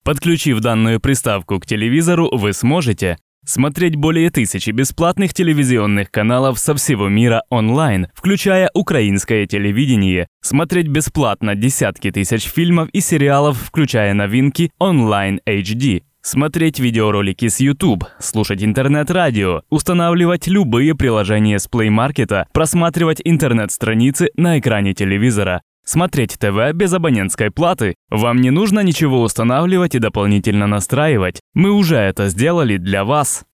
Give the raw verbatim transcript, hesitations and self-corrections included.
Подключив данную приставку к телевизору, вы сможете смотреть более тысячи бесплатных телевизионных каналов со всего мира онлайн, включая украинское телевидение, смотреть бесплатно десятки тысяч фильмов и сериалов, включая новинки онлайн эйч ди, смотреть видеоролики с YouTube, слушать интернет-радио, устанавливать любые приложения с Play Market, просматривать интернет-страницы на экране телевизора, смотреть ТВ без абонентской платы. Вам не нужно ничего устанавливать и дополнительно настраивать. Мы уже это сделали для вас.